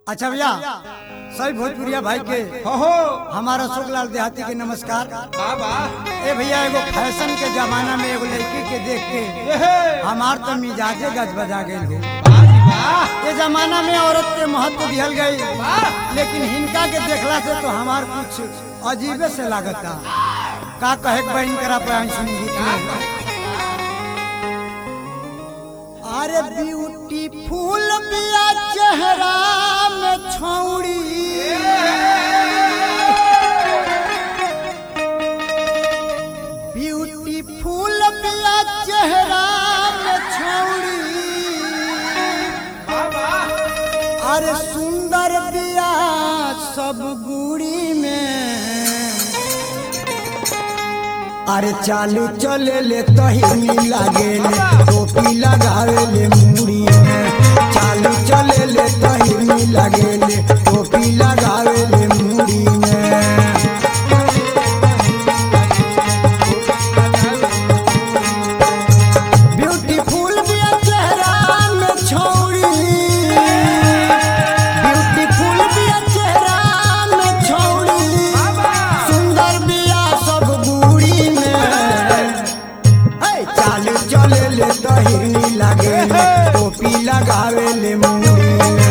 अच्छा भैया सभी भोजपुरिया भाई के हो हमारा अशोक लाल देहाती के नमस्कार। बाबा ए भैया एगो फैशन के जमाना में एगो लड़की के देख के हमार तो मिजाजे गज बजा गई हो। ये जमाना में औरत के महत्व दिहल गई, लेकिन हिनका के देखला से तो हमार कुछ अजीबे से लागता। का कहे के बहन करा पे सुनी गीत में अरे ब्यूटीफुल बिया चेहरा में छौड़ी ब्यूटीफुल बिया चेहरा में छौड़ी अरे सुंदर बिया सब गुड़ी में अरे चालू चले ले तही लागे ले टोपी लगावे ले मुड़ी में चालू चले ले तही लागे ले टोपी लगावे ले मुड़ी में ब्यूटीफुल बिया चेहरा में छौड़ी ब्यूटीफुल बिया चेहरा में छौड़ी सुंदर बिया सब गुड़ी चालू चले ले तही लागे ले टोपी लगावे ले मुड़ी में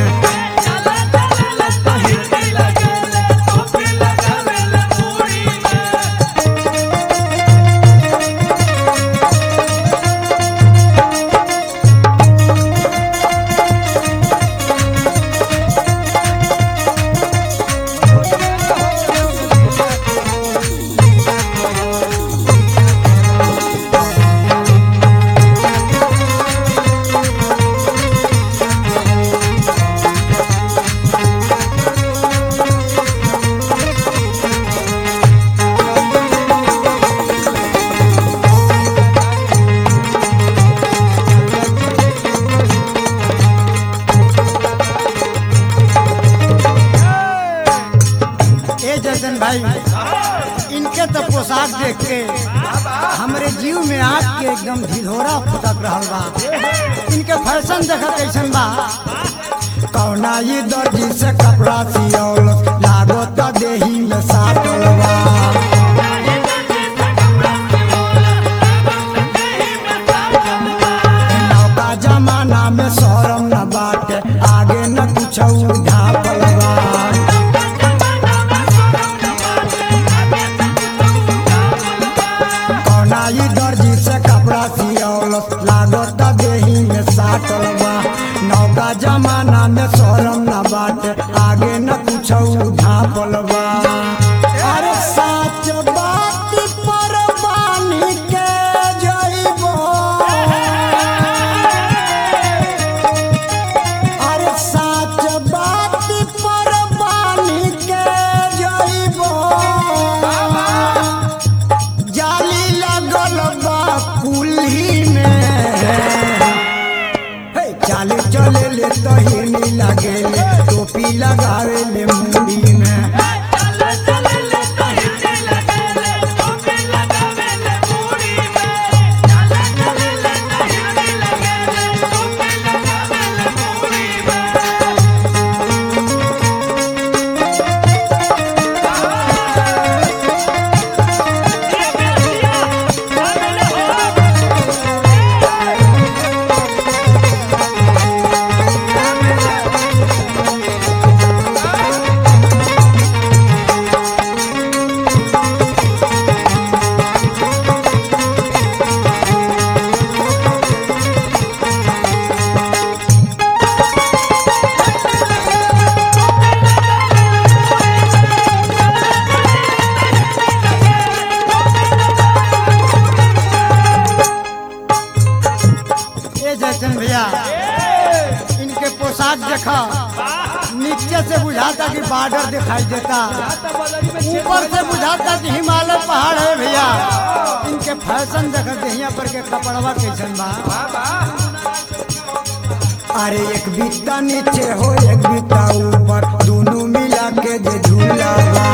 जैसन भाई इनके तो पोशाक देख के हमरे जीव में आग के एकदम ढिढोरा फुटक रहल बा। इनके फैशन देखा कैसन बा। कौना ये दर्जी से कपड़ा सियौल लागो तो देही में साटल बा। नौका जमाना में शरम न बाटे आगे न कुछ ढापल बा। दर्जी से कपड़ा सियौल लागत देही में साटल बा। नौका जमाना में शरम न बाटे आगे न कुछ ढापल बा। अरे सच बात पर बानी के जइबो अरे सच बात पर बानी के जइबो जाली लगल बा कुल्ही में चाले चले ले तही लागे ले टोपी लगावे ले मुड़ी में जैसन भैया इनके पोशाक देखा नीचे से बुझाता कि बॉर्डर दिखाई देता, ऊपर से बुझाता कि हिमालय पहाड़ है भैया। इनके फैशन देखा देहिया पर के कपड़वा कैसन बा। अरे एक बित्ता नीचे हो एक बित्ता ऊपर दोनों मिला के जे झूला बा।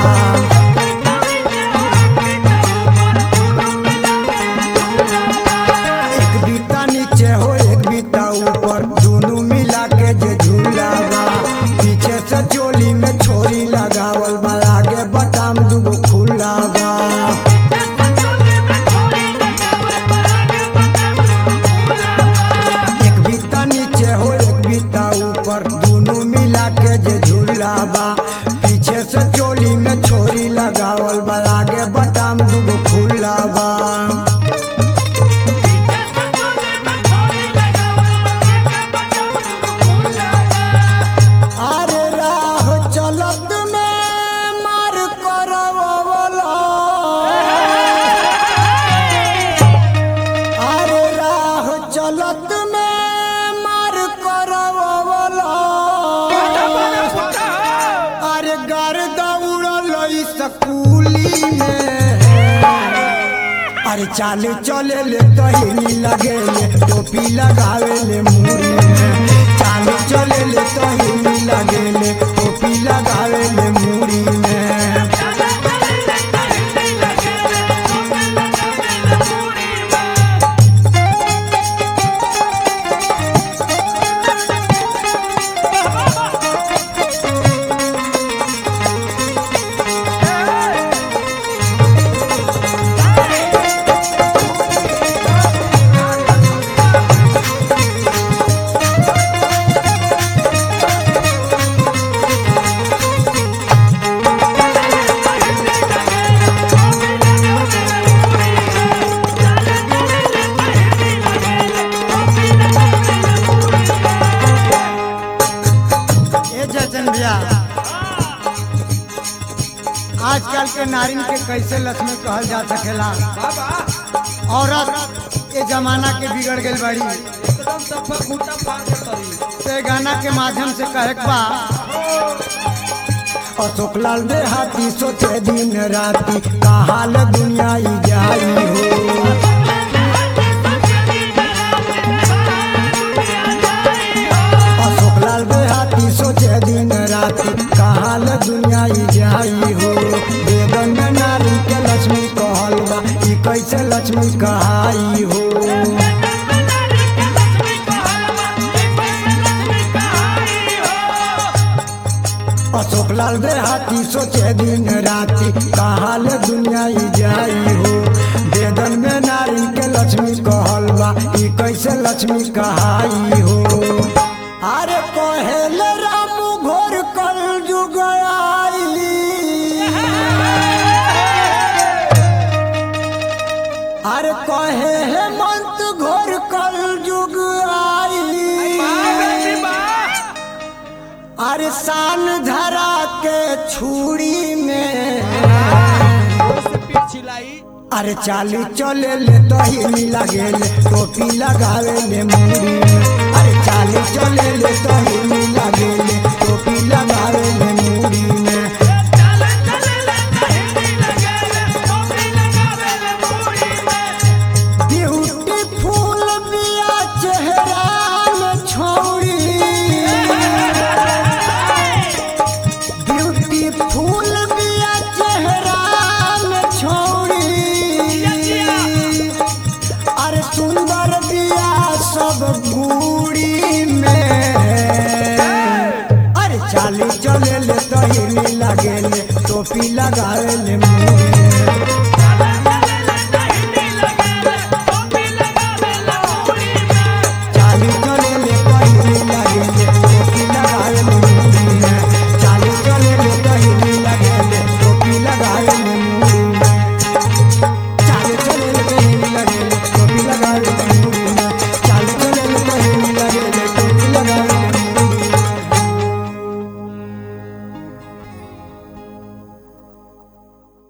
एक बित्ता नीचे हो एक बित्ता ऊपर दोनों मिला के जे झूला बा। पीछे से दोनों मिला के जे झूला बा पीछे से चोली में छोरी लगावल बा आगे बटाम दुगो खुला बा अरे राह चलत में मार करवला अरे राह चलत में मार करवला अरे गर्दा उड़ल स्कूली में अरे चाले चले ले तहिनी लगे ले टोपी लगावे ले मुड़ी में चाले चले ले तहिनी लगे ले टोपी लगावे ले मुड़ी में आजकल के नारिन के कैसे लक्ष्मी कहल जा सकेला औरत ये जमाना के बिगड़ गई बड़ी ते गाना के माध्यम से कहे बा अशोक लाल देहाती सोचे दिन राती कहाल दुनिया ही जाई हो अशोक लाल देहाती सोचे दिन राती कहाल दुनिया ही जाई हो वेदन में नारी के लक्ष्मी कहल बा ई कैसे लक्ष्मी कहाई हो अशोक लाल देहाती सोचे दिन राती कहाल दुनिया ही जाई हो वेदन में नारी के लक्ष्मी कहल बा ई कैसे लक्ष्मी कहाई हो अरे कहेल राम घोर कल जुग आई अरे कहे हेमंत घोर कल जुग आई अरे सान धरा के छुरी में अरे चाली चले ले दही लगे ले टोपी लगावे ले मुड़ी में अरे चाली चले ले दही लगे ले टोपी लगावे ले मुड़ी में ब्यूटीफुल बिया चेहरा में छोड़ी ब्यूटीफुल बिया चेहरा में छोड़ी अरे सुंदर बिया सब गुड़ी में अरे चाली चले ले दही लगे ले टोपी लगावे ले